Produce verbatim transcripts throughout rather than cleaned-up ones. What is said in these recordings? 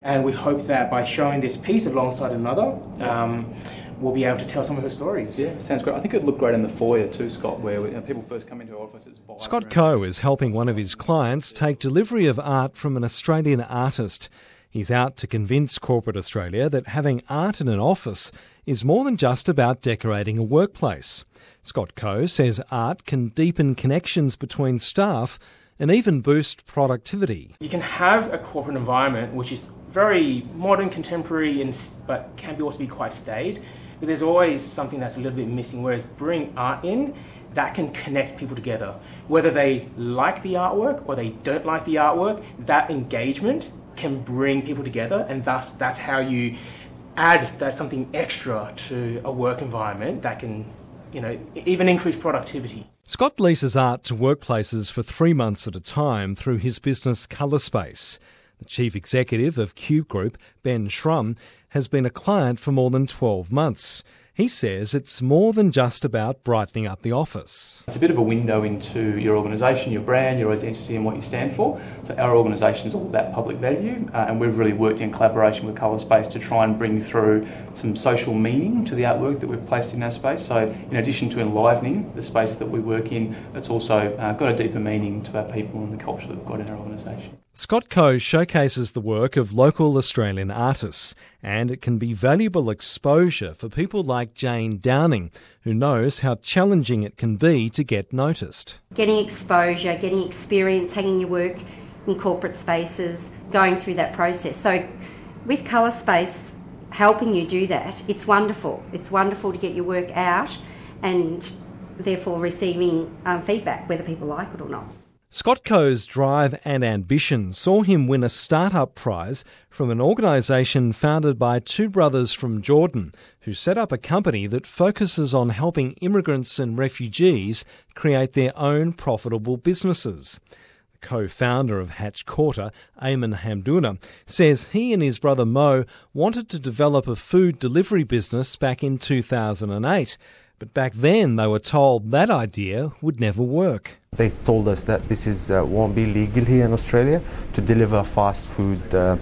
And we hope that by showing this piece alongside another, um, we'll be able to tell some of her stories. Yeah, sounds great. I think it'd look great in the foyer too, Scott, where you know, people first come into our office. It's vibrant. Scott Coe is helping one of his clients take delivery of art from an Australian artist. He's out to convince corporate Australia that having art in an office is more than just about decorating a workplace. Scott Coe says art can deepen connections between staff and even boost productivity. You can have a corporate environment which is very modern, contemporary, and but can be also be quite staid. But there's always something that's a little bit missing, whereas bring art in, that can connect people together. Whether they like the artwork or they don't like the artwork, that engagement can bring people together, and thus that's how you add that something extra to a work environment that can, you know, even increase productivity. Scott leases art to workplaces for three months at a time through his business Colorspace. The chief executive of Cube Group, Ben Schrum, has been a client for more than twelve months. He says it's more than just about brightening up the office. It's a bit of a window into your organisation, your brand, your identity and what you stand for. So our organisation is all about public value uh, and we've really worked in collaboration with Colorspace to try and bring through some social meaning to the artwork that we've placed in our space. So in addition to enlivening the space that we work in, it's also uh, got a deeper meaning to our people and the culture that we've got in our organisation. Scott Coe showcases the work of local Australian artists, and it can be valuable exposure for people like Jane Downing, who knows how challenging it can be to get noticed. Getting exposure, getting experience, hanging your work in corporate spaces, going through that process. So with Colorspace helping you do that, it's wonderful. It's wonderful to get your work out and therefore receiving um, feedback, whether people like it or not. Scott Coe's drive and ambition saw him win a startup prize from an organisation founded by two brothers from Jordan who set up a company that focuses on helping immigrants and refugees create their own profitable businesses. The co-founder of Hatch Quarter, Ayman Hamdouna, says he and his brother Mo wanted to develop a food delivery business back in two thousand eight. But back then they were told that idea would never work. They told us that this is uh, won't be legal here in Australia to deliver fast food uh,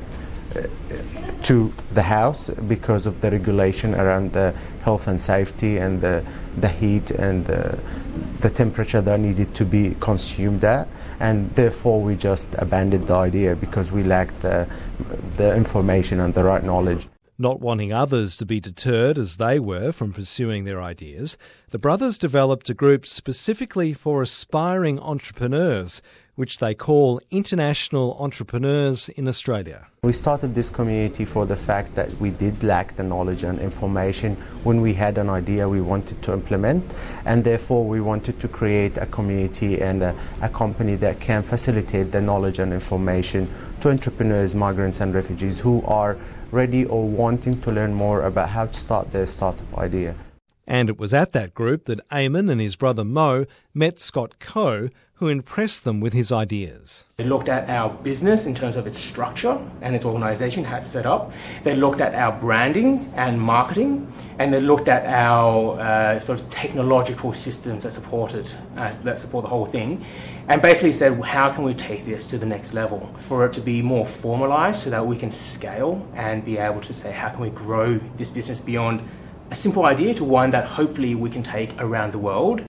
to the house because of the regulation around the health and safety and the, the heat and the, the temperature that needed to be consumed at. And therefore we just abandoned the idea because we lacked the, the information and the right knowledge. Not wanting others to be deterred as they were from pursuing their ideas, the brothers developed a group specifically for aspiring entrepreneurs, which they call International Entrepreneurs in Australia. We started this community for the fact that we did lack the knowledge and information when we had an idea we wanted to implement, and therefore we wanted to create a community and a, a company that can facilitate the knowledge and information to entrepreneurs, migrants and refugees who are ready or wanting to learn more about how to start their startup idea. And it was at that group that Ayman and his brother Mo met Scott Coe, who impressed them with his ideas. They looked at our business in terms of its structure and its organisation, how it's set up. They looked at our branding and marketing, and they looked at our uh, sort of technological systems that support it, uh, that support the whole thing, and basically said, how can we take this to the next level for it to be more formalised so that we can scale and be able to say, how can we grow this business beyond a simple idea to one that hopefully we can take around the world.